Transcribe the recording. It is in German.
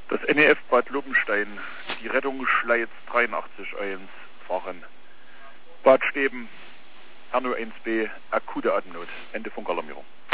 Das NEF Bad Lobenstein, die Rettung Schleiz 83-1 fahren. Bad Steben, RNO 1B, akute Atemnot. Ende Funkalarmierung.